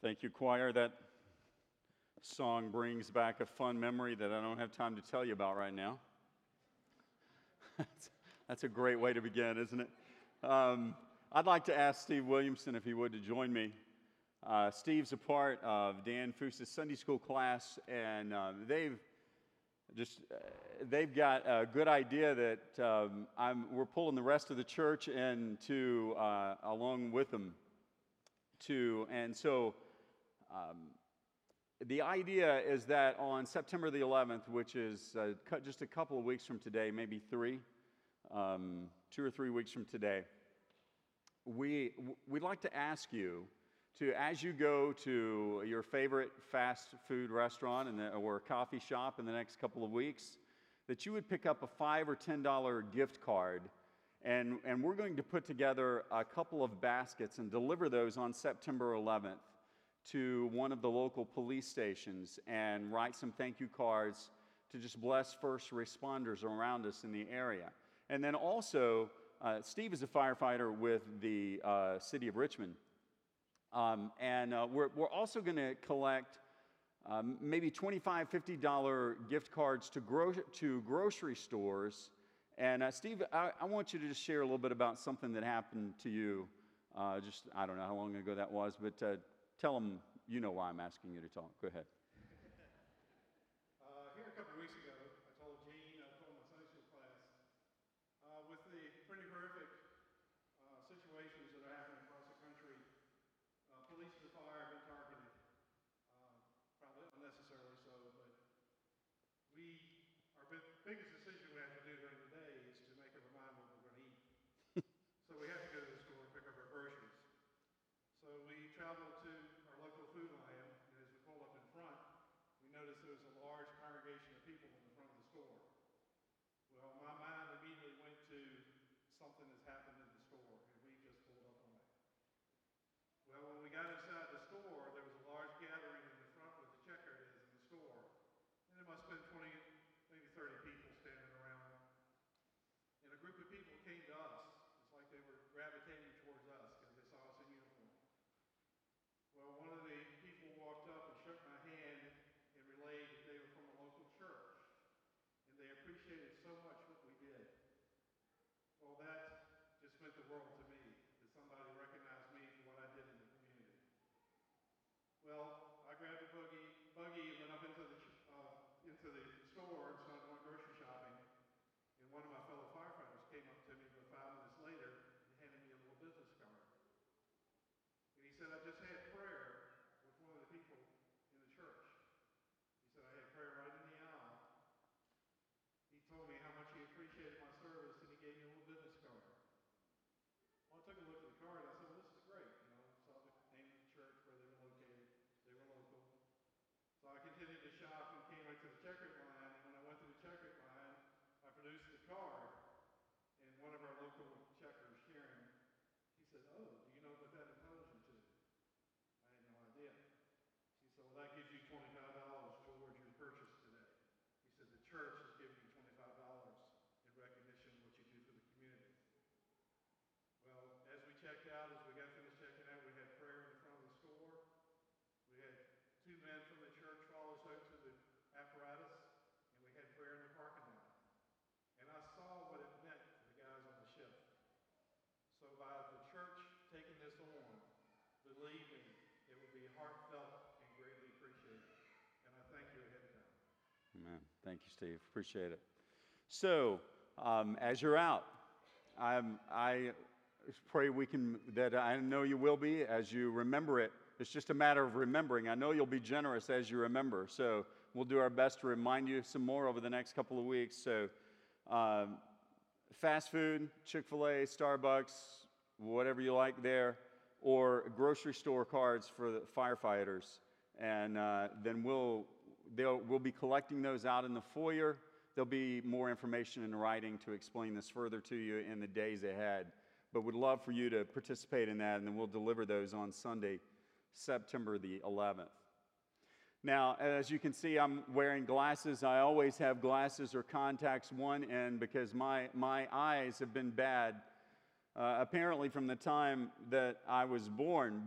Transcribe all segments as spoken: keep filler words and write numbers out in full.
Thank you, choir. That song brings back a fun memory that I don't have time to tell you about right now. That's a great way to begin, isn't it? Um, I'd like to ask Steve Williamson if he would to join me. Uh, Steve's a part of Dan Foos' Sunday school class, and uh, they've just uh, they've got a good idea that um, I'm, we're pulling the rest of the church into uh, along with them too, and so. Um, the idea is that on September the eleventh, which is uh, just a couple of weeks from today, maybe three, um, two or three weeks from today, we, we'd like to ask you to, as you go to your favorite fast food restaurant and the, or coffee shop in the next couple of weeks, that you would pick up a five or ten dollar gift card, and, and we're going to put together a couple of baskets and deliver those on September eleventh. To one of the local police stations and write some thank you cards to just bless first responders around us in the area. And then also, uh, Steve is a firefighter with the uh, city of Richmond. Um, and uh, we're, we're also going to collect um, maybe twenty-five, fifty dollar gift cards to, gro- to grocery stores. And uh, Steve, I, I want you to just share a little bit about something that happened to you. Uh, just, I don't know how long ago that was, but uh, tell them you know why I'm asking you to talk. Go ahead. Uh, here a couple of weeks ago, I told Gene, I told my Sunday school class, uh, with the pretty horrific uh, situations that are happening across the country, uh, police and fire have been targeted, uh, probably unnecessarily so, but we, our big, biggest decision we have to do during the day is to make up our mind what we're going to eat. So we have to go to the store and pick up our groceries. So we traveled to our local Food Lion, and as we pulled up in front, we noticed there was a large congregation of people in the front of the store. Well, my mind immediately went to something that's happened in the store, and we just pulled up on that. Well, when we got inside the store, there was a large gathering in the front where the checker is in the store, and there must have been twenty, maybe thirty people standing around. And a group of people came to us. It's like they were gravitating towards us because they saw us in uniform. Well, one of the people walked up and shook my hand and relayed that they were from a local church, and they appreciated so much what we did. Well, that just meant the world to me, that somebody recognized me for what I did in the community. Well, I grabbed a buggy, buggy and went up into the, uh, into the store and started going grocery shopping, and one of my fellow firefighters came up to me about five minutes later and handed me a little business card. And he said, I just had prayer with one of the people in the church. He said, I had prayer right in the aisle. He told me how much he appreciated my service, and he gave me a little business card. Well, I took a look at the card, and I said, well, this is great. You know, saw the name of the church, where they were located. They were local. So I continued to shop and came right to the checkout line, and when I went to the checkout line, I produced the card, and one of our local checkers, Sharon, he said, oh, do you know what that entitles you to? I had no idea. She said, well, that gives you twenty-five dollars towards your purchase today. He said, the church is giving you twenty-five dollars in recognition of what you do for the community. Well, as we checked out, as we got finished checking out, we had prayer in the front of the store. We had two men from the church follow us out to the apparatus, and we had prayer in the parking lot. And I saw what it meant for the guys on the ship. So by the church taking this on, believe me, it will be heartfelt and greatly appreciated. And I thank you ahead of time. Amen. Thank you, Steve. Appreciate it. So, um, as you're out, I'm, I pray we can, that I know you will be, as you remember it. It's just a matter of remembering. I know you'll be generous as you remember. So we'll do our best to remind you some more over the next couple of weeks. So, um, fast food, Chick-fil-A, Starbucks, whatever you like there, or grocery store cards for the firefighters. And uh, then we'll, they'll, we'll be collecting those out in the foyer. There'll be more information in writing to explain this further to you in the days ahead. But we'd love for you to participate in that, and then we'll deliver those on Sunday, September the eleventh. Now, as you can see, I'm wearing glasses. I always have glasses or contacts one end because my, my eyes have been bad, uh, apparently from the time that I was born. But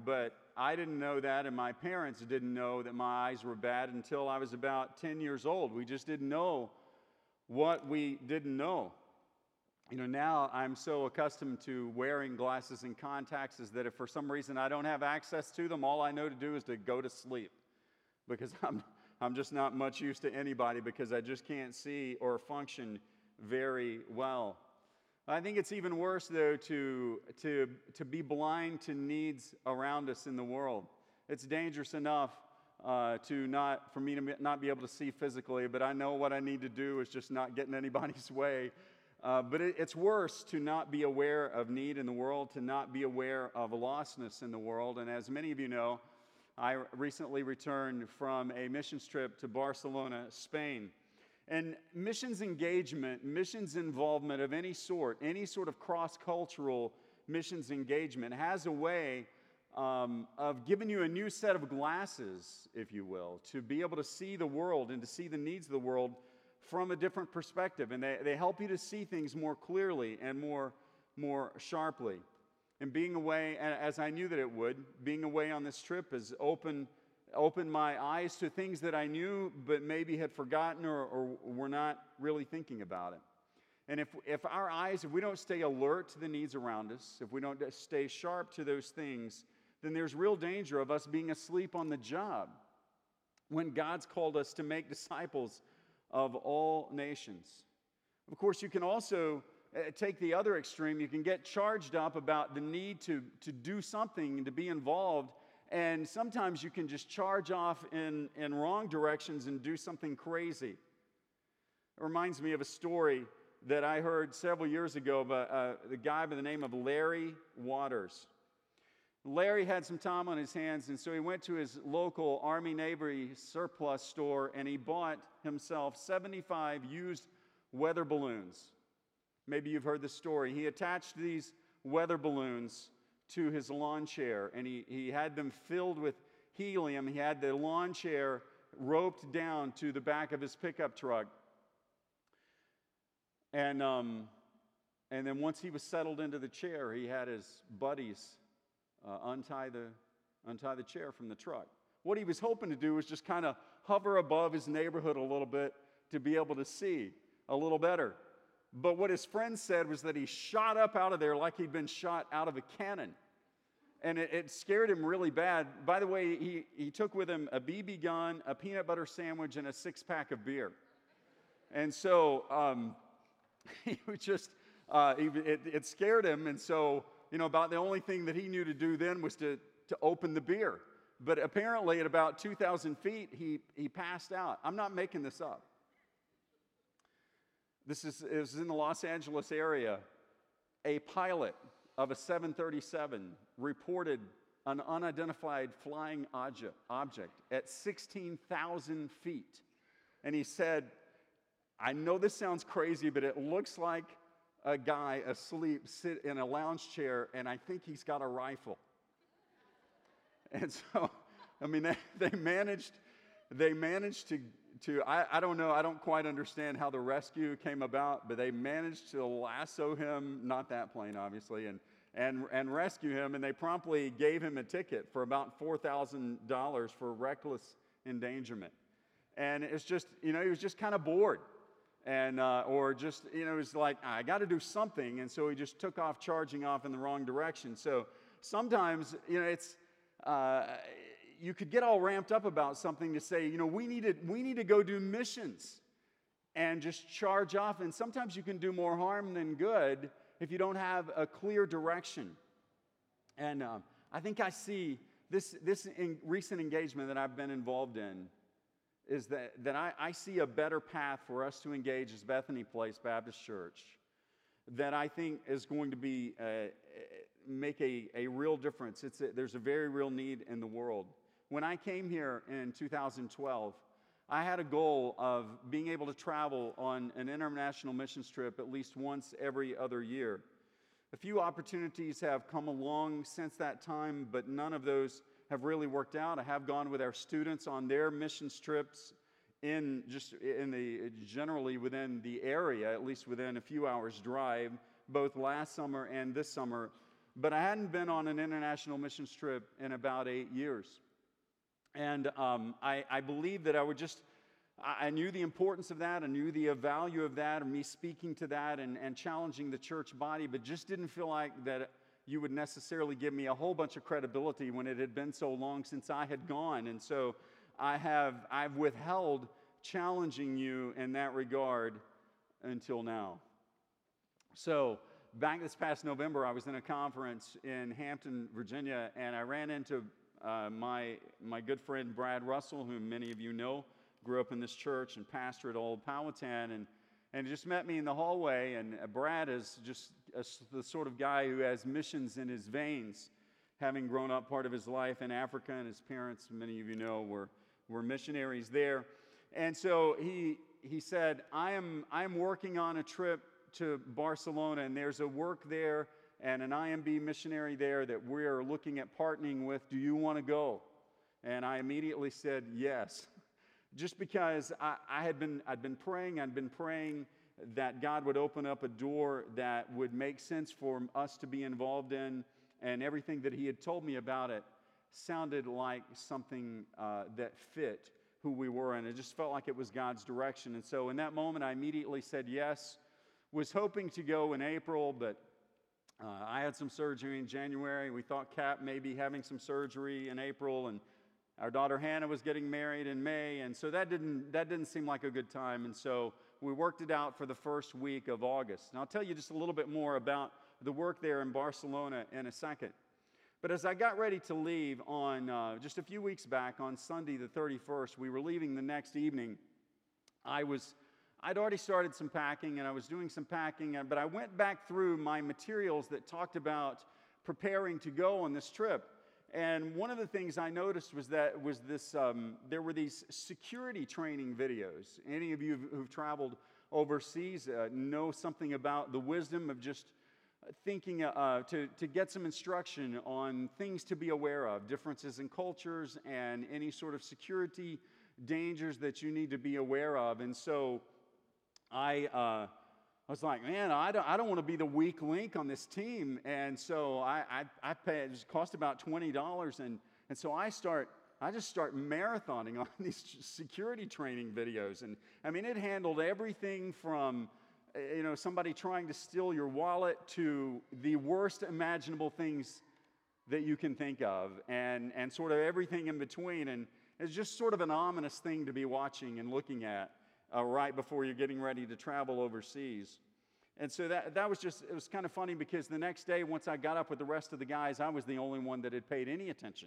I didn't know that, and my parents didn't know that my eyes were bad until I was about ten years old. We just didn't know what we didn't know. You know, now I'm so accustomed to wearing glasses and contacts is that if for some reason I don't have access to them, all I know to do is to go to sleep, because I'm, I'm just not much use to anybody because I just can't see or function very well. I think it's even worse, though, to, to, to be blind to needs around us in the world. It's dangerous enough uh, to not, for me to not be able to see physically, but I know what I need to do is just not get in anybody's way. Uh, but it, it's worse to not be aware of need in the world, to not be aware of lostness in the world. And as many of you know, I recently returned from a missions trip to Barcelona, Spain. And missions engagement, missions involvement of any sort, any sort of cross-cultural missions engagement has a way um, of giving you a new set of glasses, if you will, to be able to see the world and to see the needs of the world from a different perspective. And they, they help you to see things more clearly and more, more sharply. And being away, as I knew that it would, being away on this trip has opened, opened my eyes to things that I knew but maybe had forgotten or, or were not really thinking about it. And if, if our eyes, if we don't stay alert to the needs around us, if we don't stay sharp to those things, then there's real danger of us being asleep on the job when God's called us to make disciples of all nations. Of course, you can also uh, take the other extreme. You can get charged up about the need to, to do something and to be involved, and sometimes you can just charge off in, in wrong directions and do something crazy. It reminds me of a story that I heard several years ago about uh, the guy by the name of Larry Waters. Larry had some time on his hands, and so he went to his local Army Navy surplus store and he bought himself seventy-five used weather balloons. Maybe you've heard this story. He attached these weather balloons to his lawn chair, and he, he had them filled with helium. He had the lawn chair roped down to the back of his pickup truck. And, um, and then once he was settled into the chair, he had his buddies Uh, untie the untie the chair from the truck. What he was hoping to do was just kind of hover above his neighborhood a little bit to be able to see a little better. But what his friend said was that he shot up out of there like he'd been shot out of a cannon. And it, it scared him really bad. By the way, he, he took with him a B B gun, a peanut butter sandwich, and a six-pack of beer. And so um, he was just, uh, he, it, it scared him, and so you know, about the only thing that he knew to do then was to, to open the beer. But apparently at about two thousand feet, he, he passed out. I'm not making this up. This is, it was in the Los Angeles area. A pilot of a seven thirty-seven reported an unidentified flying object, object at sixteen thousand feet. And he said, I know this sounds crazy, but it looks like a guy asleep sit in a lounge chair, and I think he's got a rifle. And so, I mean, they, they managed, they managed to, to I, I don't know, I don't quite understand how the rescue came about, but they managed to lasso him, not that plane, obviously, and, and, and rescue him, and they promptly gave him a ticket for about four thousand dollars for reckless endangerment. And it's just, you know, he was just kind of bored. And, uh, or just, you know, it was like, I got to do something. And so he just took off charging off in the wrong direction. So sometimes, you know, it's, uh, you could get all ramped up about something to say, you know, we need to, we need to go do missions and just charge off. And sometimes you can do more harm than good if you don't have a clear direction. And um, I think I see this, this in recent engagement that I've been involved in is that, that I, I see a better path for us to engage as Bethany Place Baptist Church that I think is going to be uh, make a, a real difference. It's a, there's a very real need in the world. When I came here in two thousand twelve, I had a goal of being able to travel on an international missions trip at least once every other year. A few opportunities have come along since that time, but none of those have really worked out. I have gone with our students on their missions trips in just in the generally within the area, at least within a few hours drive, both last summer and this summer. but I hadn't been on an international missions trip in about eight years. And um, I, I believed that I would just, I, I knew the importance of that, I knew the value of that, and me speaking to that and, and challenging the church body, but just didn't feel like that you would necessarily give me a whole bunch of credibility when it had been so long since I had gone. And so I have, I've withheld challenging you in that regard until now. So back this past November, I was in a conference in Hampton, Virginia, and I ran into uh, my, my good friend Brad Russell, whom many of you know, grew up in this church and pastored Old Powhatan, and And he just met me in the hallway, and Brad is just a, the sort of guy who has missions in his veins, having grown up part of his life in Africa, and his parents, many of you know, were, were missionaries there. And so he, he said, I am, I am working on a trip to Barcelona, and there's a work there and an I M B missionary there that we're looking at partnering with. Do you want to go? And I immediately said yes. Just because I, I had been, I'd been praying, I'd been praying that God would open up a door that would make sense for us to be involved in, and everything that he had told me about it sounded like something uh, that fit who we were, and it just felt like it was God's direction. And so in that moment, I immediately said yes, was hoping to go in April, but uh, I had some surgery in January. We thought Cap may be having some surgery in April, and our daughter Hannah was getting married in May, and so that didn't, that didn't seem like a good time, and so we worked it out for the first week of August. And I'll tell you just a little bit more about the work there in Barcelona in a second. But as I got ready to leave on uh, just a few weeks back, on Sunday the thirty-first, we were leaving the next evening. I was, I'd already started some packing, and I was doing some packing, but I went back through my materials that talked about preparing to go on this trip. And one of the things I noticed was that was this, um, there were these security training videos. Any of you who've traveled overseas uh, know something about the wisdom of just thinking uh, to, to get some instruction on things to be aware of, differences in cultures and any sort of security dangers that you need to be aware of. And so I... Uh, I was like, man, I don't, I don't want to be the weak link on this team. And so I, I, I pay, it cost about twenty dollars. And, and so I start, I just start marathoning on these security training videos. And I mean, it handled everything from, you know, somebody trying to steal your wallet to the worst imaginable things that you can think of, and, and sort of everything in between. And it's just sort of an ominous thing to be watching and looking at Uh, right before you're getting ready to travel overseas. And so that, that was just, it was kind of funny, because the next day, once I got up with the rest of the guys, I was the only one that had paid any attention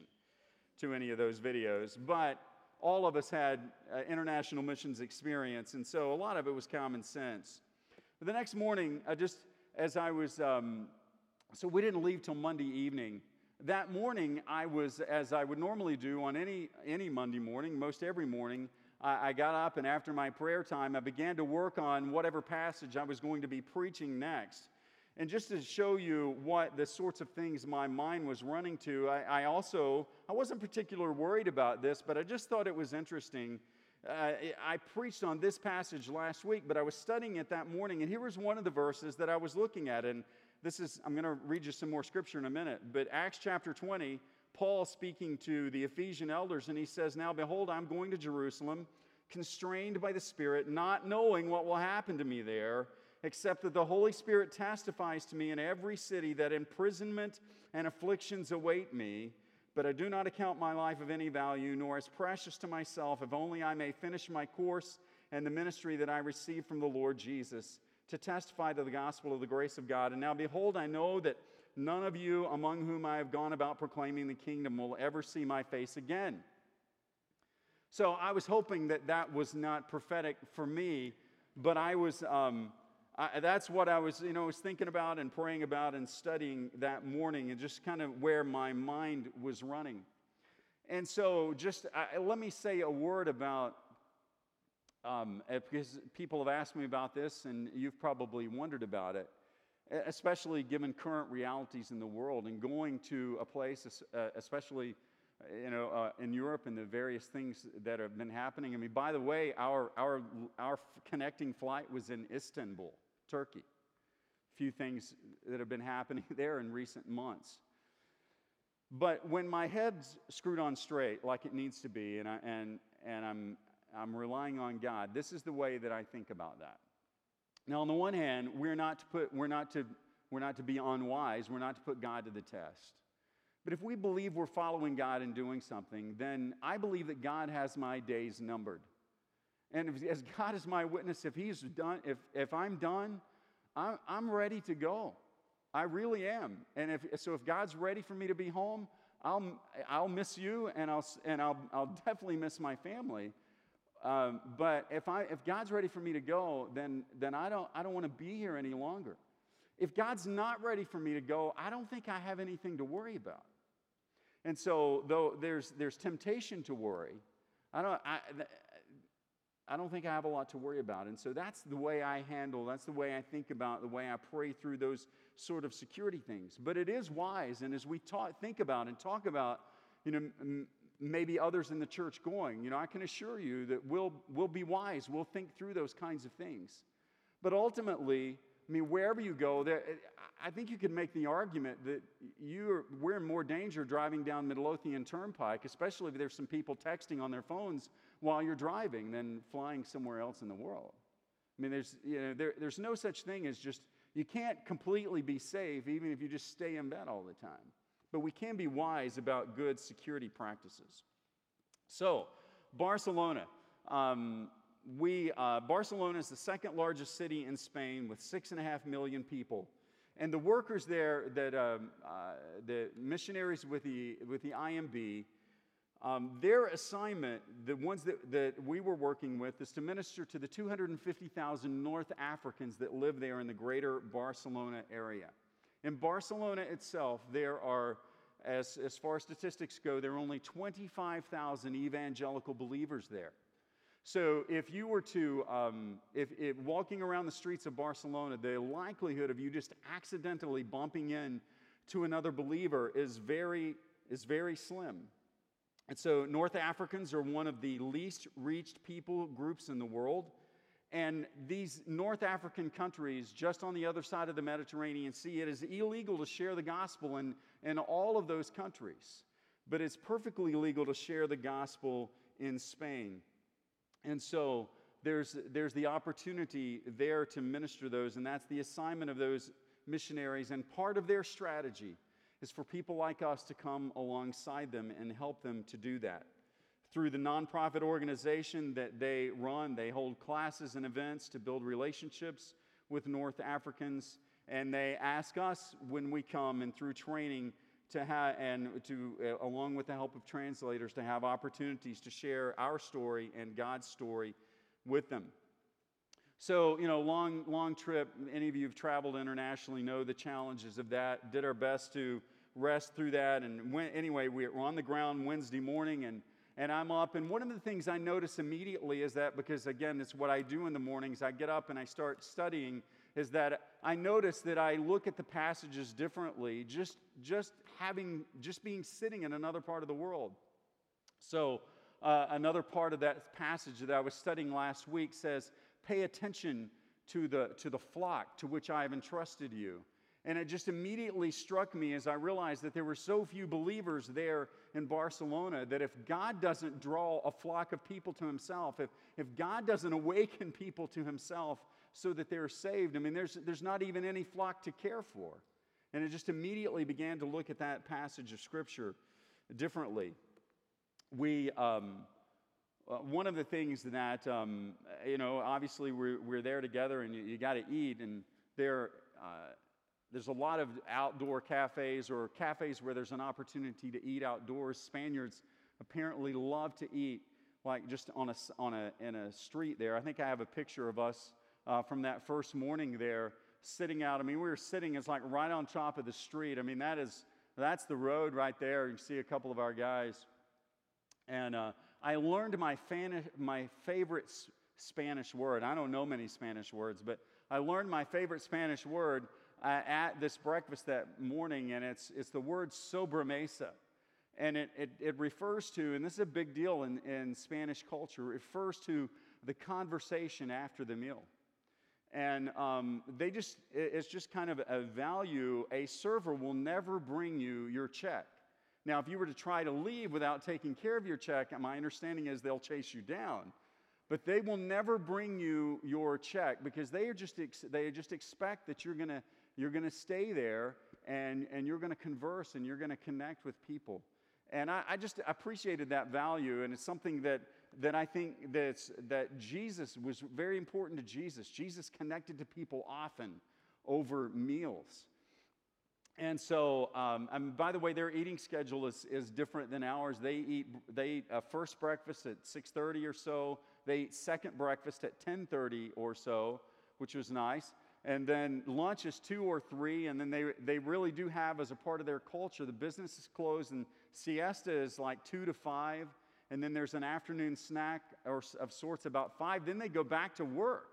to any of those videos. But all of us had uh, international missions experience, and so a lot of it was common sense. But the next morning, I just, as I was, um, so we didn't leave till Monday evening. That morning, I was, as I would normally do on any, any Monday morning, most every morning, I got up, and after my prayer time, I began to work on whatever passage I was going to be preaching next. And just to show you what the sorts of things my mind was running to, I, I also, I wasn't particularly worried about this, but I just thought it was interesting. Uh, I preached on this passage last week, but I was studying it that morning, and here was one of the verses that I was looking at. And this is, I'm going to read you some more scripture in a minute, but Acts chapter twenty, Paul speaking to the Ephesian elders, and he says, "Now behold, I'm going to Jerusalem, constrained by the Spirit, not knowing what will happen to me there, except that the Holy Spirit testifies to me in every city that imprisonment and afflictions await me. But I do not account my life of any value, nor as precious to myself, if only I may finish my course and the ministry that I received from the Lord Jesus, to testify to the gospel of the grace of God. And now behold, I know that none of you among whom I have gone about proclaiming the kingdom will ever see my face again." So I was hoping that that was not prophetic for me, but I was, um, I, that's what I was, you know, was thinking about and praying about and studying that morning, and just kind of where my mind was running. And so just, I, let me say a word about, um, because people have asked me about this, and you've probably wondered about it, especially given current realities in the world, and going to a place, especially, you know, uh, in Europe, and the various things that have been happening. I mean, by the way, our our our connecting flight was in Istanbul, Turkey. few things that have been happening there in recent months. But when my head's screwed on straight like it needs to be, and, I, and, and I'm, I'm relying on God, this is the way that I think about that. Now, on the one hand, we're not to put, we're not to, we're not to be unwise. We're not to put God to the test. But if we believe we're following God and doing something, then I believe that God has my days numbered. And if, as God is my witness, if He's done, if if I'm done, I'm, I'm ready to go. I really am. And if so, if God's ready for me to be home, I'll I'll miss you, and I'll and I'll I'll definitely miss my family. Um, but if I if God's ready for me to go, then then I don't I don't want to be here any longer. If God's not ready for me to go, I don't think I have anything to worry about. And so, though there's there's temptation to worry, I don't I, I don't think I have a lot to worry about. And so that's the way I handle, that's the way I think about, the way I pray through those sort of security things. But it is wise, and as we talk, think about and talk about, you know, m- maybe others in the church going, you know, I can assure you that we'll we'll be wise. We'll think through those kinds of things. But ultimately, I mean, wherever you go, there, I think you could make the argument that you're, we're in more danger driving down Midlothian Turnpike, especially if there's some people texting on their phones while you're driving, than flying somewhere else in the world. I mean, there's, you know, there, there's no such thing as just, you can't completely be safe even if you just stay in bed all the time. But we can be wise about good security practices. So, Barcelona. Um, We, uh, Barcelona is the second largest city in Spain with six and a half million people. And the workers there, that um, uh, the missionaries with the, with the I M B, um, their assignment, the ones that, that we were working with, is to minister to the two hundred fifty thousand North Africans that live there in the greater Barcelona area. In Barcelona itself, there are, as, as far as statistics go, there are only twenty-five thousand evangelical believers there. So if you were to, um, if, if walking around the streets of Barcelona, the likelihood of you just accidentally bumping in to another believer is very, is very slim. And so North Africans are one of the least reached people groups in the world. And these North African countries, just on the other side of the Mediterranean Sea, it is illegal to share the gospel in, in all of those countries. But it's perfectly legal to share the gospel in Spain. And so there's, there's the opportunity there to minister those, and that's the assignment of those missionaries. And part of their strategy is for people like us to come alongside them and help them to do that. Through the nonprofit organization that they run, they hold classes and events to build relationships with North Africans, and they ask us when we come and through training to have, and to, uh, along with the help of translators, to have opportunities to share our story and God's story with them. So, you know, long, long trip. Any of you who've traveled internationally know the challenges of that. Did our best to rest through that. And when, anyway, we were on the ground Wednesday morning, and and I'm up. And one of the things I notice immediately is that, because again, it's what I do in the mornings. I get up and I start studying. Is that I notice that I look at the passages differently, just, just having, just being sitting in another part of the world. So uh, another part of that passage that I was studying last week says, pay attention to the, to the flock to which I have entrusted you. And it just immediately struck me as I realized that there were so few believers there in Barcelona that if God doesn't draw a flock of people to Himself, if, if God doesn't awaken people to Himself, so that they're saved, I mean, there's, there's not even any flock to care for. And it just immediately began to look at that passage of Scripture differently. We, um, uh, one of the things that, um, you know, obviously we're, we're there together, and you, you got to eat, and there, uh, there's a lot of outdoor cafes or cafes where there's an opportunity to eat outdoors. Spaniards apparently love to eat, like just on a, on a, in a street there. I think I have a picture of us Uh, from that first morning there, sitting out. I mean, we were sitting, it's like right on top of the street. I mean, that is, that's the road right there. You see a couple of our guys. And uh, I learned my, fan- my favorite s- Spanish word. I don't know many Spanish words, but I learned my favorite Spanish word uh, at this breakfast that morning, and it's, it's the word sobremesa. And it, it, it refers to, and this is a big deal in, in Spanish culture, it refers to the conversation after the meal. And um, they just, it's just kind of a value. A server will never bring you your check. Now, if you were to try to leave without taking care of your check, my understanding is they'll chase you down. But they will never bring you your check because they are just ex- they just expect that you're gonna you're gonna stay there and and you're gonna converse and you're gonna connect with people. And I, I just appreciated that value, and it's something that that I think that's that Jesus was very important to Jesus. Jesus connected to people often over meals. And so, um, and by the way, their eating schedule is, is different than ours. They eat they eat a first breakfast at six thirty or so. They eat second breakfast at ten thirty or so, which was nice. And then lunch is two or three, and then they they really do have, as a part of their culture, the business is closed, and siesta is like two to five, and then there's an afternoon snack or of sorts about five. Then they go back to work,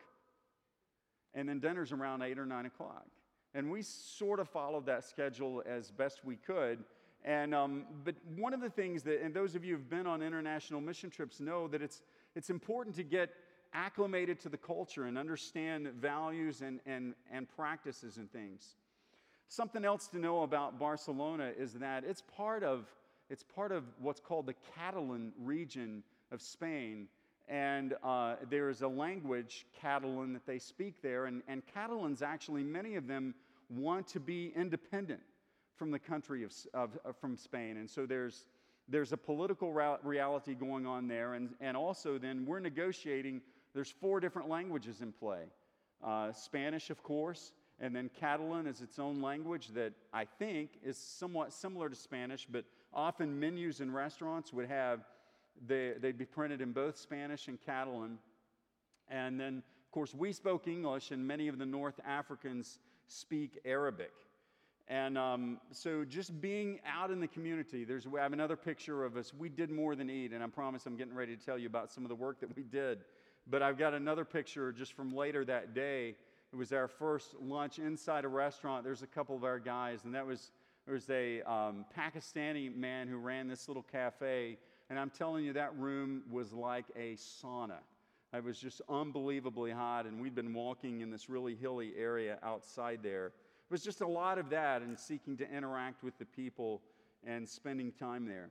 and then dinner's around eight or nine o'clock. And we sort of followed that schedule as best we could. And um, but one of the things that, and those of you who've been on international mission trips know that it's it's important to get acclimated to the culture and understand values and and and practices and things. Something else to know about Barcelona is that it's part of it's part of what's called the Catalan region of Spain. And uh, there is a language, Catalan, that they speak there. And, and Catalans, actually, many of them want to be independent from the country of, of, of from Spain. And so there's, there's a political ra- reality going on there. And, and also then we're negotiating, there's four different languages in play. Uh, Spanish, of course, and then Catalan is its own language that I think is somewhat similar to Spanish, but often menus in restaurants would have They, they'd be printed in both Spanish and Catalan. And then, of course, we spoke English, and many of the North Africans speak Arabic. And um, so just being out in the community, there's, I have another picture of us. We did more than eat, and I promise I'm getting ready to tell you about some of the work that we did. But I've got another picture just from later that day. It was our first lunch inside a restaurant. There's a couple of our guys, and that was, there was a um, Pakistani man who ran this little cafe. And I'm telling you, that room was like a sauna. It was just unbelievably hot, and we'd been walking in this really hilly area outside there. It was just a lot of that and seeking to interact with the people and spending time there.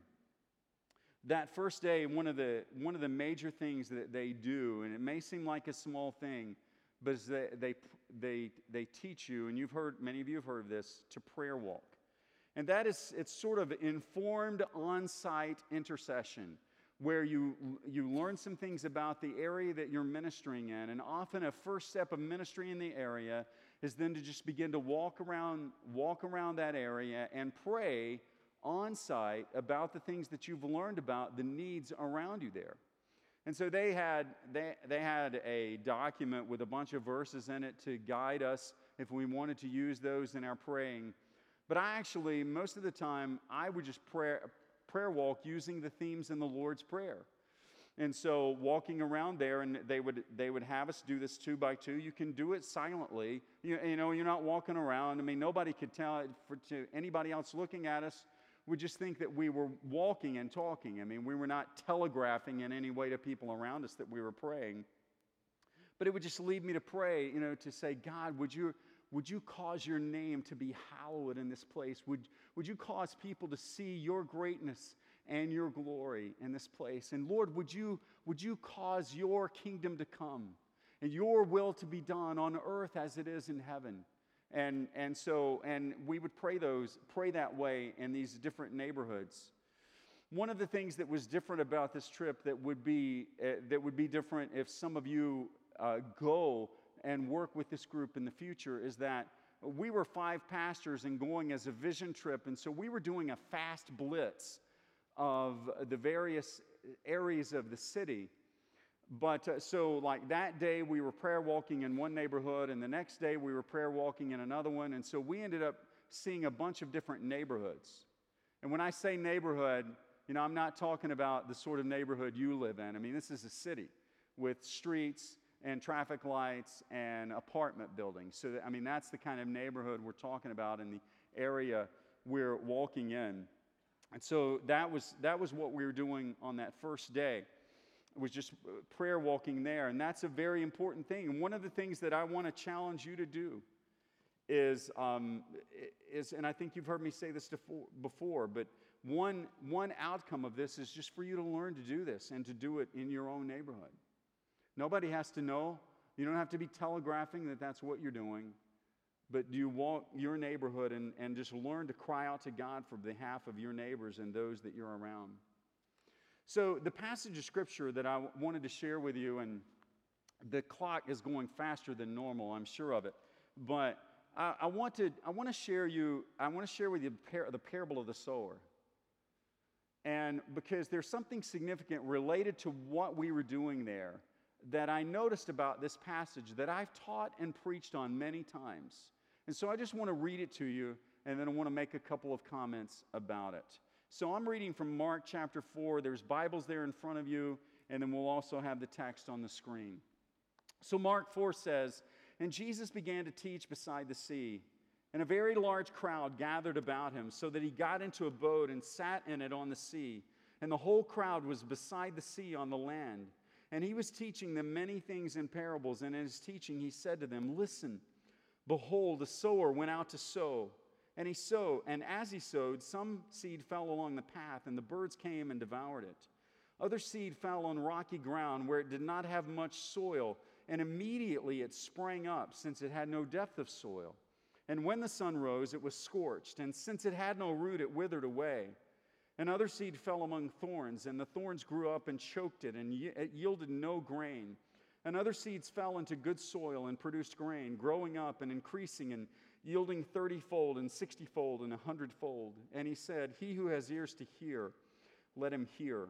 That first day, one of the, one of the major things that they do, and it may seem like a small thing, but is they, they, they, they teach you, and you've heard, many of you have heard of this, to prayer walk. And that is, it's sort of informed on-site intercession where you, you learn some things about the area that you're ministering in. And often a first step of ministry in the area is then to just begin to walk around, walk around that area and pray on-site about the things that you've learned about, the needs around you there. And so they had, they, they had a document with a bunch of verses in it to guide us if we wanted to use those in our praying. But I actually, most of the time, I would just pray, prayer walk using the themes in the Lord's Prayer. And so walking around there, and they would they would have us do this two by two. You can do it silently. You, you know, you're not walking around. I mean, nobody could tell, for to anybody else looking at us would just think that we were walking and talking. I mean, we were not telegraphing in any way to people around us that we were praying. But it would just lead me to pray, you know, to say, God, would you... Would you cause your name to be hallowed in this place? Would, would you cause people to see your greatness and your glory in this place? And Lord, would you, would you cause your kingdom to come and your will to be done on earth as it is in heaven? And, and so, and we would pray those, pray that way in these different neighborhoods. One of the things that was different about this trip that would be, uh, that would be different if some of you uh, go and work with this group in the future is that we were five pastors and going as a vision trip, and so we were doing a fast blitz of the various areas of the city. But uh, so like that day we were prayer walking in one neighborhood, and the next day we were prayer walking in another one, and so we ended up seeing a bunch of different neighborhoods. And when I say neighborhood, you know, I'm not talking about the sort of neighborhood you live in. I mean, this is a city with streets and traffic lights and apartment buildings. So, that, I mean, that's the kind of neighborhood we're talking about in the area we're walking in. And so that was, that was what we were doing on that first day. was just uh, prayer walking there, and that's a very important thing. And one of the things that I want to challenge you to do is, um, is, and I think you've heard me say this before, but one, one outcome of this is just for you to learn to do this and to do it in your own neighborhood. Nobody has to know. You don't have to be telegraphing that that's what you're doing, but you walk your neighborhood and, and just learn to cry out to God for behalf of your neighbors and those that you're around. So the passage of Scripture that I wanted to share with you, and the clock is going faster than normal, I'm sure of it, but I, I want to I want to share you I want to share with you the, par- the parable of the sower, and because there's something significant related to what we were doing there that I noticed about this passage that I've taught and preached on many times, and so I just want to read it to you, and then I want to make a couple of comments about it. So I'm reading from Mark chapter four. There's Bibles there in front of you, and then we'll also have the text on the screen. So Mark four says, "And Jesus began to teach beside the sea, and a very large crowd gathered about him, so that he got into a boat and sat in it on the sea. And the whole crowd was beside the sea on the land. And he was teaching them many things in parables. And in his teaching he said to them, 'Listen, behold, the sower went out to sow. And he sowed, and as he sowed, some seed fell along the path, and the birds came and devoured it. Other seed fell on rocky ground where it did not have much soil, and immediately it sprang up, since it had no depth of soil. And when the sun rose, it was scorched, and since it had no root, it withered away. And other seed fell among thorns, and the thorns grew up and choked it, and it yielded no grain. And other seeds fell into good soil and produced grain, growing up and increasing and yielding thirty-fold and sixty-fold and a hundredfold. And he said, 'He who has ears to hear, let him hear.'"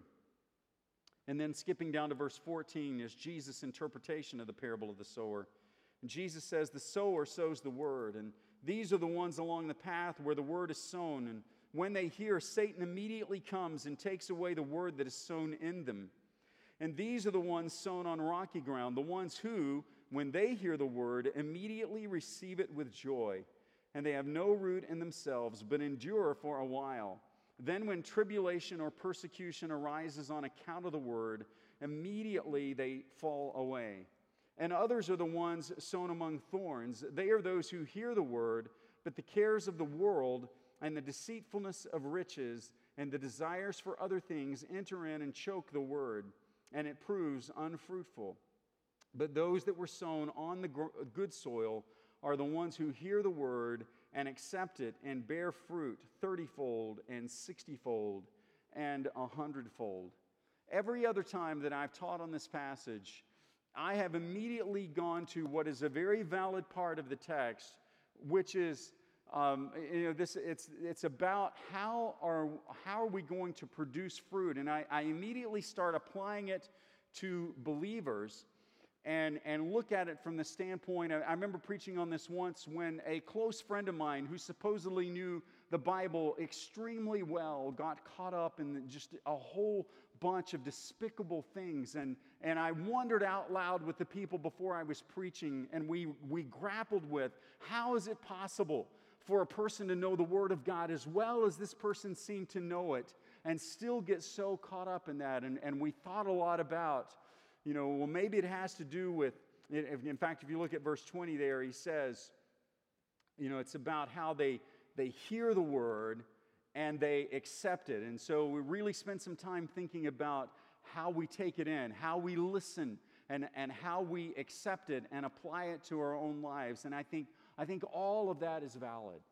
And then skipping down to verse fourteen is Jesus' interpretation of the parable of the sower. And Jesus says, "The sower sows the word, and these are the ones along the path where the word is sown. And when they hear, Satan immediately comes and takes away the word that is sown in them. And these are the ones sown on rocky ground, the ones who, when they hear the word, immediately receive it with joy. And they have no root in themselves, but endure for a while. Then when tribulation or persecution arises on account of the word, immediately they fall away. And others are the ones sown among thorns. They are those who hear the word, but the cares of the world and the deceitfulness of riches and the desires for other things enter in and choke the word, and it proves unfruitful. But those that were sown on the good soil are the ones who hear the word and accept it and bear fruit thirty-fold and sixty-fold and a hundredfold." Every other time that I've taught on this passage, I have immediately gone to what is a very valid part of the text, which is, um, you know, this. It's it's about how are how are we going to produce fruit, and I, I immediately start applying it to believers. And, and look at it from the standpoint, I, I remember preaching on this once when a close friend of mine who supposedly knew the Bible extremely well got caught up in just a whole bunch of despicable things. And, and I wondered out loud with the people before I was preaching, and we, we grappled with, how is it possible for a person to know the Word of God as well as this person seemed to know it and still get so caught up in that? And, and we thought a lot about, you know, well, maybe it has to do with, in fact, if you look at verse twenty there, he says, you know, it's about how they, they hear the word and they accept it. And so we really spend some time thinking about how we take it in, how we listen, and, and how we accept it and apply it to our own lives. And I think, I think all of that is valid.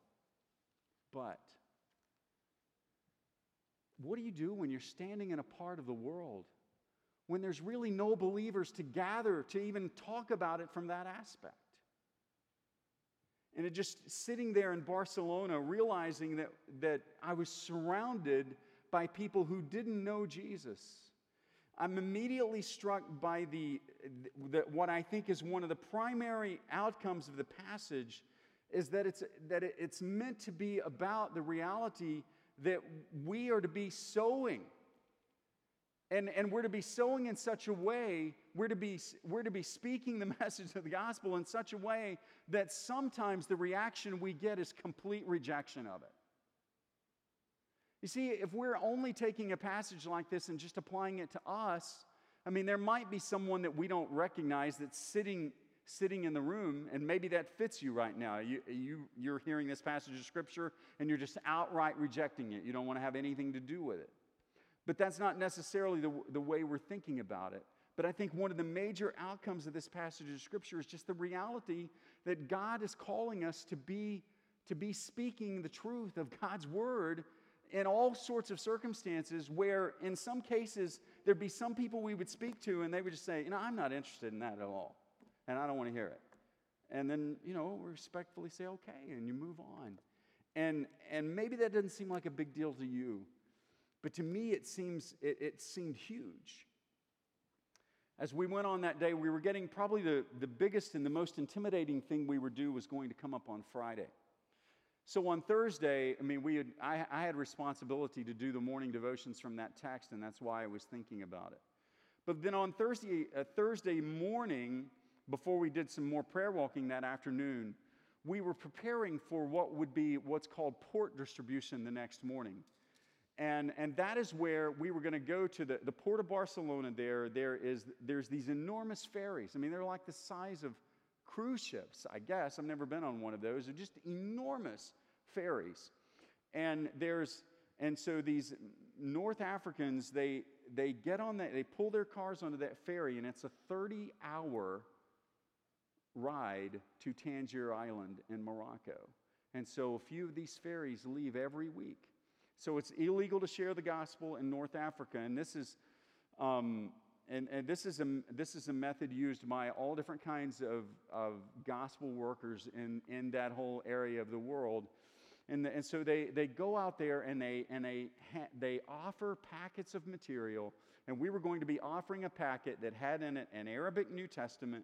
But what do you do when you're standing in a part of the world when there's really no believers to gather to even talk about it from that aspect? And it just sitting there in Barcelona, realizing that, that I was surrounded by people who didn't know Jesus, I'm immediately struck by the, the what I think is one of the primary outcomes of the passage is that it's, that it's meant to be about the reality that we are to be sowing. And, and we're to be sowing in such a way, we're to, be, we're to be speaking the message of the gospel in such a way that sometimes the reaction we get is complete rejection of it. You see, if we're only taking a passage like this and just applying it to us, I mean, there might be someone that we don't recognize that's sitting sitting in the room, and maybe that fits you right now. You, you, you're hearing this passage of Scripture, and you're just outright rejecting it. You don't want to have anything to do with it. But that's not necessarily the, the way we're thinking about it. But I think one of the major outcomes of this passage of Scripture is just the reality that God is calling us to be, to be speaking the truth of God's Word in all sorts of circumstances where, in some cases, there'd be some people we would speak to, and they would just say, you know, I'm not interested in that at all. And I don't want to hear it. And then, you know, respectfully say, okay, and you move on. And and maybe that doesn't seem like a big deal to you, but to me it seems it, it seemed huge. As we went on that day, we were getting probably the, the biggest and the most intimidating thing we would do was going to come up on Friday. So on Thursday, I mean, we had, I, I had responsibility to do the morning devotions from that text, and that's why I was thinking about it. But then on Thursday, uh, Thursday morning, before we did some more prayer walking that afternoon, we were preparing for what would be what's called port distribution the next morning. And, and that is where we were going to go to the, the Port of Barcelona there. There is, there's these enormous ferries. I mean, they're like the size of cruise ships, I guess. I've never been on one of those. They're just enormous ferries. And there's, and so these North Africans, they, they get on that, they pull their cars onto that ferry, and it's a thirty-hour ride to Tangier Island in Morocco. And so a few of these ferries leave every week. So it's illegal to share the gospel in North Africa, and this is, um, and, and this is a this is a method used by all different kinds of, of gospel workers in, in that whole area of the world. And, the, and so they, they go out there and they and they ha- they offer packets of material, and we were going to be offering a packet that had in it an Arabic New Testament,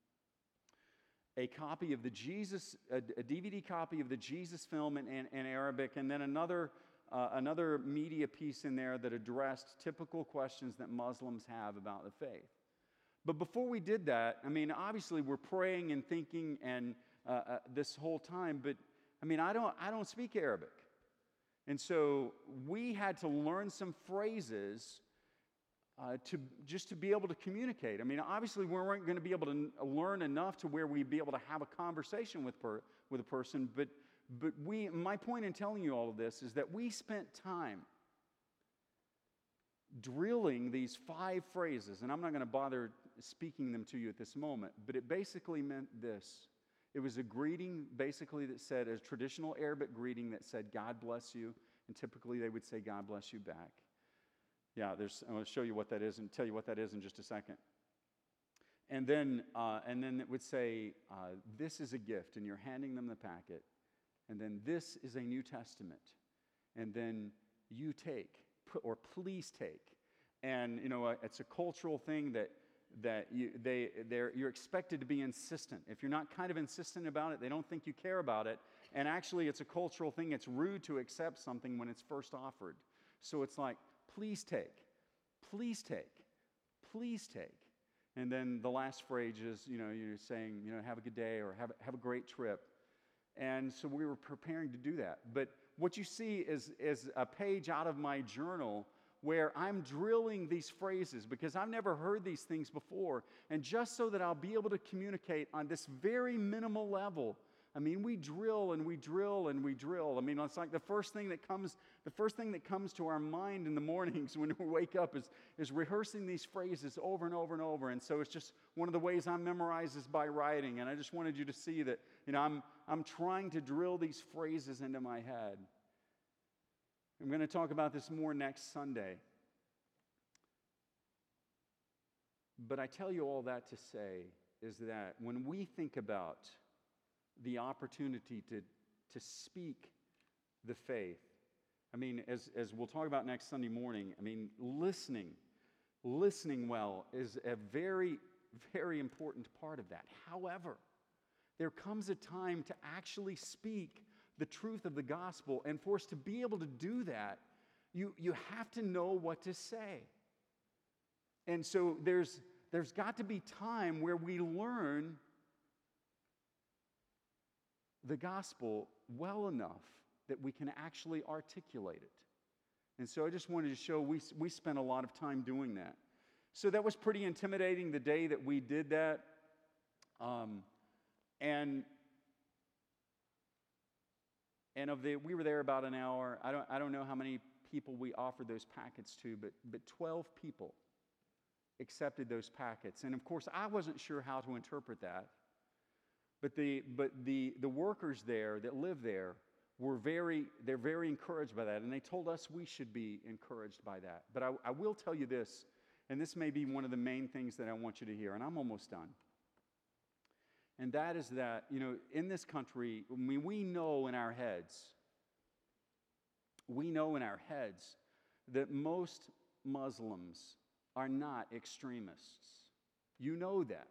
a copy of the Jesus, a, a D V D copy of the Jesus film in, in, in Arabic, and then another uh, another media piece in there that addressed typical questions that Muslims have about the faith. But before we did that, I mean, obviously we're praying and thinking and uh, uh, this whole time, but I mean, I don't I don't speak Arabic, and so we had to learn some phrases Uh, to just to be able to communicate. I mean, obviously we weren't going to be able to n- learn enough to where we'd be able to have a conversation with per, with a person, but but we. My point in telling you all of this is that we spent time drilling these five phrases, and I'm not going to bother speaking them to you at this moment, but it basically meant this. It was a greeting basically that said, a traditional Arabic greeting that said, God bless you, and typically they would say, God bless you back. Yeah, there's, I'm going to show you what that is and tell you what that is in just a second. And then, uh, and then it would say, uh, this is a gift, and you're handing them the packet. And then this is a New Testament. And then you take, or please take. And, you know, it's a cultural thing that that you, they, they're, you're expected to be insistent. If you're not kind of insistent about it, they don't think you care about it. And actually, it's a cultural thing. It's rude to accept something when it's first offered. So it's like, please take, please take, please take. And then the last phrase is, you know, you're saying, you know, have a good day or have, have a great trip. And so we were preparing to do that. But what you see is, is a page out of my journal where I'm drilling these phrases because I've never heard these things before. And just so that I'll be able to communicate on this very minimal level. I mean, we drill and we drill and we drill. I mean, it's like the first thing that comes, the first thing that comes to our mind in the mornings when we wake up is, is rehearsing these phrases over and over and over. And so it's just one of the ways I memorize is by writing. And I just wanted you to see that, you know, I'm, I'm trying to drill these phrases into my head. I'm going to talk about this more next Sunday. But I tell you all that to say is that when we think about the opportunity to, to speak the faith. I mean, as, as we'll talk about next Sunday morning, I mean, listening, listening well is a very, very important part of that. However, there comes a time to actually speak the truth of the gospel, and for us to be able to do that, you, you have to know what to say. And so there's, there's got to be time where we learn the gospel well enough that we can actually articulate it. And so I just wanted to show we, we spent a lot of time doing that. So that was pretty intimidating the day that we did that. Um, and and of the, we were there about an hour. I don't, I don't know how many people we offered those packets to, but, but twelve people accepted those packets. And of course, I wasn't sure how to interpret that. But the, but the, the workers there that live there were very, they're very encouraged by that. And they told us we should be encouraged by that. But I, I will tell you this, and this may be one of the main things that I want you to hear, and I'm almost done. And that is that, you know, in this country, I mean, we know in our heads, we know in our heads that most Muslims are not extremists. You know that.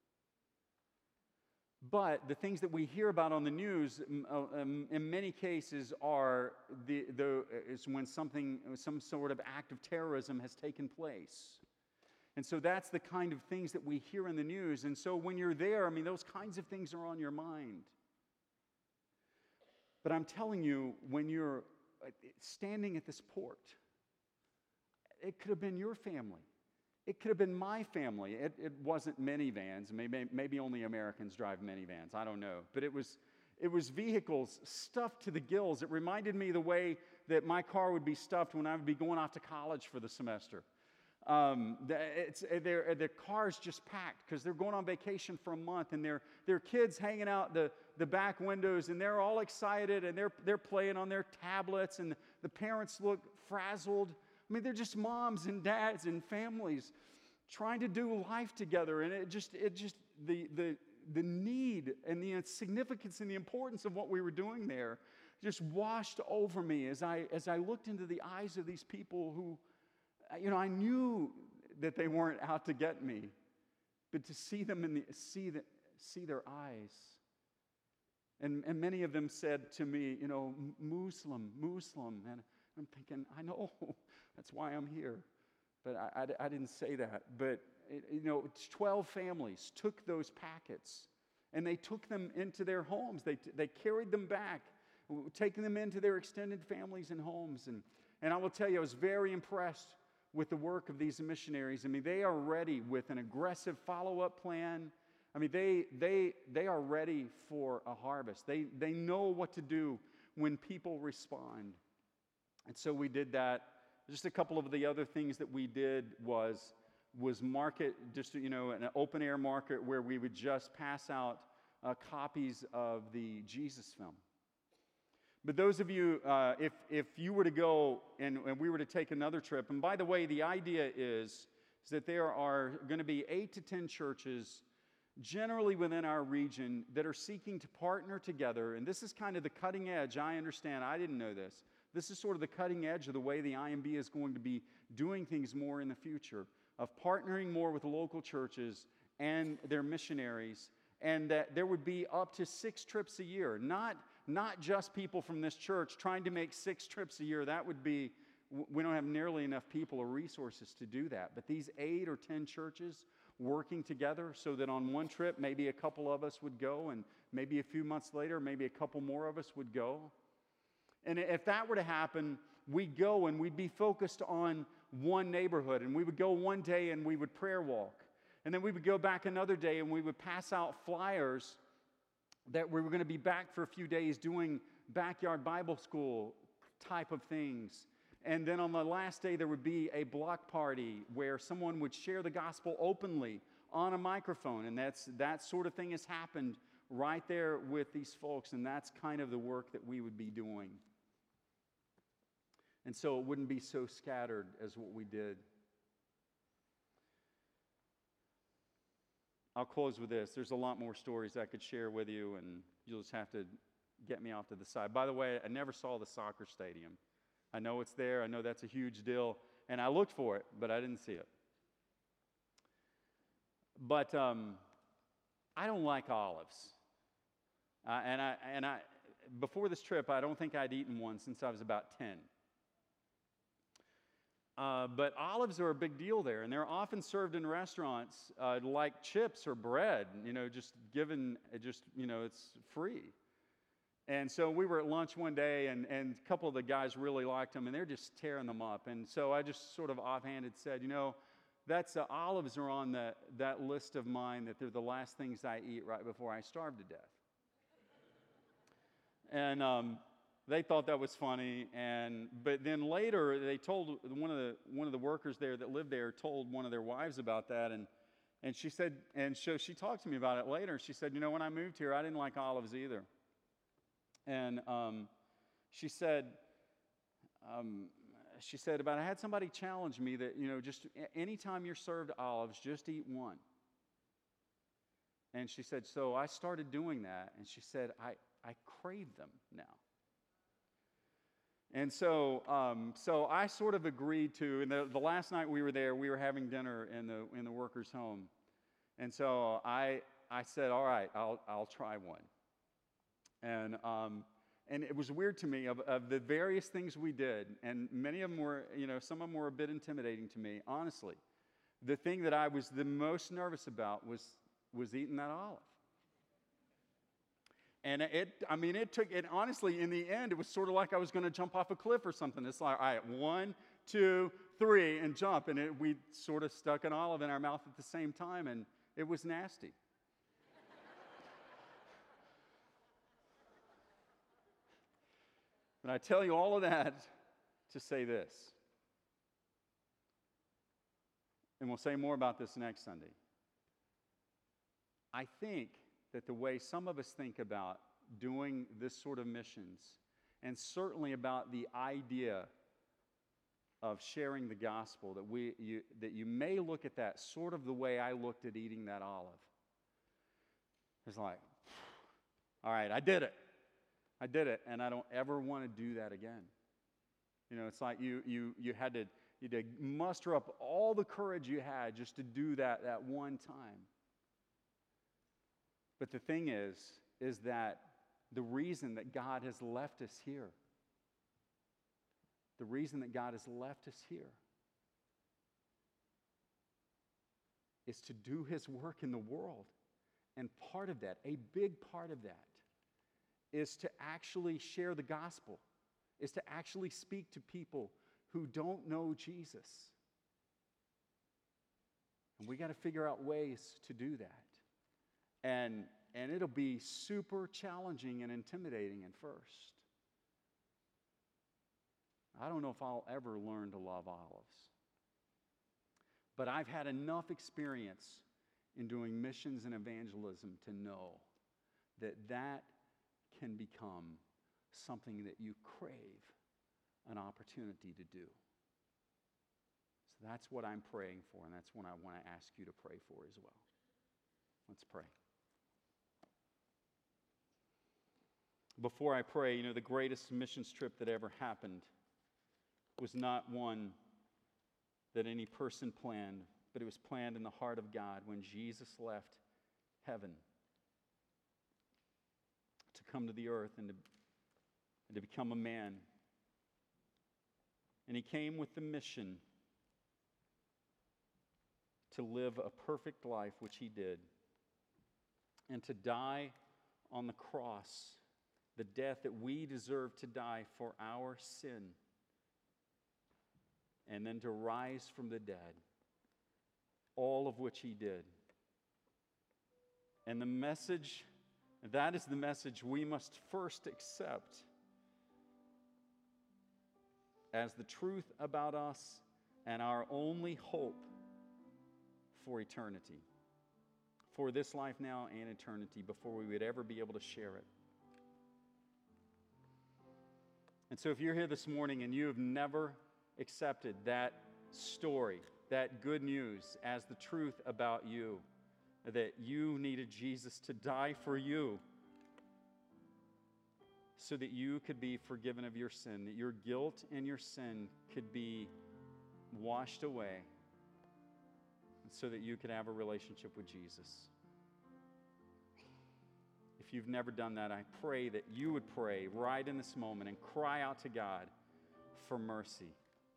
But the things that we hear about on the news, um, in many cases, are the, the is when something, some sort of act of terrorism has taken place. And so that's the kind of things that we hear in the news. And so when you're there, I mean, those kinds of things are on your mind. But I'm telling you, when you're standing at this port, it could have been your family. It could have been my family. It, it wasn't minivans. Maybe, maybe only Americans drive minivans. I don't know. But it was, it was vehicles stuffed to the gills. It reminded me of the way that my car would be stuffed when I would be going off to college for the semester. Um, it's, their, their car's just packed because they're going on vacation for a month, and their, their kids hanging out the, the back windows, and they're all excited, and they're, they're playing on their tablets, and the parents look frazzled. I mean, they're just moms and dads and families trying to do life together. And it just, it just, the, the, the need and the significance and the importance of what we were doing there just washed over me as I, as I looked into the eyes of these people who, you know, I knew that they weren't out to get me, but to see them in the, see the, see their eyes. And, and many of them said to me, you know, Muslim, Muslim. And I'm thinking, I know, that's why I'm here. But I, I, I didn't say that. But, it, you know, twelve families took those packets, and they took them into their homes. They, they carried them back, taking them into their extended families and homes. And, and I will tell you, I was very impressed with the work of these missionaries. I mean, they are ready with an aggressive follow-up plan. I mean, they, they, they are ready for a harvest. They, they know what to do when people respond. And so we did that. Just a couple of the other things that we did was, was market, just, you know, an open air market where we would just pass out uh, copies of the Jesus film. But those of you, uh, if, if you were to go and, and we were to take another trip, and by the way, the idea is, is that there are going to be eight to ten churches generally within our region that are seeking to partner together. And this is kind of the cutting edge. I understand. I didn't know this. This is sort of the cutting edge of the way the I M B is going to be doing things more in the future, of partnering more with local churches and their missionaries, and that there would be up to six trips a year, not, not just people from this church trying to make six trips a year. That would be, we don't have nearly enough people or resources to do that. But these eight or ten churches working together so that on one trip, maybe a couple of us would go, and maybe a few months later, maybe a couple more of us would go. And if that were to happen, we'd go and we'd be focused on one neighborhood. And we would go one day and we would prayer walk. And then we would go back another day and we would pass out flyers that we were going to be back for a few days doing backyard Bible school type of things. And then on the last day, there would be a block party where someone would share the gospel openly on a microphone. And that's, that sort of thing has happened right there with these folks. And that's kind of the work that we would be doing. And so it wouldn't be so scattered as what we did. I'll close with this. There's a lot more stories I could share with you, and you'll just have to get me off to the side. By the way, I never saw the soccer stadium. I know it's there. I know that's a huge deal. And I looked for it, but I didn't see it. But um, I don't like olives. Uh, and I, and I, before this trip, I don't think I'd eaten one since I was about ten. Uh, but olives are a big deal there, and they're often served in restaurants uh, like chips or bread, you know, just given, just, you know, it's free. And so we were at lunch one day, and, and a couple of the guys really liked them, and they're just tearing them up. And so I just sort of offhanded said, you know, that's uh, olives are on that, that list of mine that they're the last things I eat right before I starve to death. And um, they thought that was funny. And but then later they told one of the one of the workers there that lived there told one of their wives about that, and and she said, and so she talked to me about it later. She said, you know, when I moved here, I didn't like olives either. And um, she said. Um, She said, but I had somebody challenge me that, you know, just anytime you're served olives, just eat one. And she said, so I started doing that. And she said, I, I crave them now. And so um, so I sort of agreed to, and the, the last night we were there, we were having dinner in the in the workers' home. And so I I said, all right, I'll I'll try one. And um And it was weird to me of, of the various things we did, and many of them were, you know, some of them were a bit intimidating to me, honestly. The thing that I was the most nervous about was, was eating that olive. And it, I mean, it took, it honestly, in the end, it was sort of like I was going to jump off a cliff or something. It's like, all right, one, two, three, and jump. And it, we sort of stuck an olive in our mouth at the same time, and it was nasty. And I tell you all of that to say this. And we'll say more about this next Sunday. I think that the way some of us think about doing this sort of missions, and certainly about the idea of sharing the gospel, that we you, that you may look at that sort of the way I looked at eating that olive. It's like, all right, I did it. I did it, and I don't ever want to do that again. You know, it's like you you you had to you had to muster up all the courage you had just to do that that one time. But the thing is, is that the reason that God has left us here, the reason that God has left us here is to do His work in the world. And part of that, a big part of that, is to actually share the gospel, is to actually speak to people who don't know Jesus. And we got to figure out ways to do that. And, and it'll be super challenging and intimidating at first. I don't know if I'll ever learn to love olives. But I've had enough experience in doing missions and evangelism to know that that can become something that you crave an opportunity to do. So that's what I'm praying for, and that's what I want to ask you to pray for as well. Let's pray. Before I pray, you know, the greatest missions trip that ever happened was not one that any person planned, but it was planned in the heart of God when Jesus left heaven to come to the earth and to, and to become a man. And He came with the mission to live a perfect life, which He did, and to die on the cross, the death that we deserve to die for our sin, and then to rise from the dead, all of which He did. And the message, that is the message we must first accept as the truth about us and our only hope for eternity, for this life now and eternity, before we would ever be able to share it. And so if you're here this morning and you have never accepted that story, that good news as the truth about you, that you needed Jesus to die for you so that you could be forgiven of your sin, that your guilt and your sin could be washed away, so that you could have a relationship with Jesus. If you've never done that, I pray that you would pray right in this moment and cry out to God for mercy.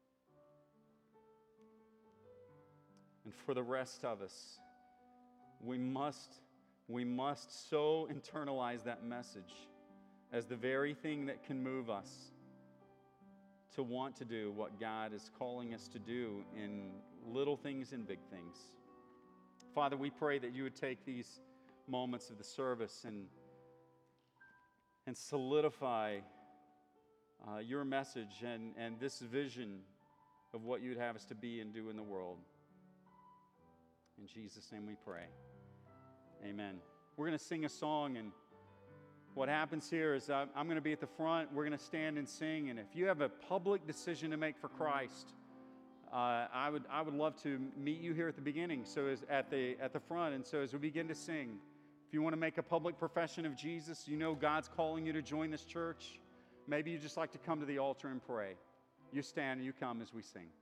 And for the rest of us, we must, we must so internalize that message as the very thing that can move us to want to do what God is calling us to do in little things and big things. Father, we pray that you would take these moments of the service and, and solidify uh, your message and, and this vision of what you would have us to be and do in the world. In Jesus' name we pray. Amen. We're going to sing a song, and what happens here is I'm, I'm going to be at the front. We're going to stand and sing, and if you have a public decision to make for Christ, uh, I would I would love to meet you here at the beginning. So as at the at the front, and so as we begin to sing, if you want to make a public profession of Jesus, you know God's calling you to join this church. Maybe you just like to come to the altar and pray. You stand and you come as we sing.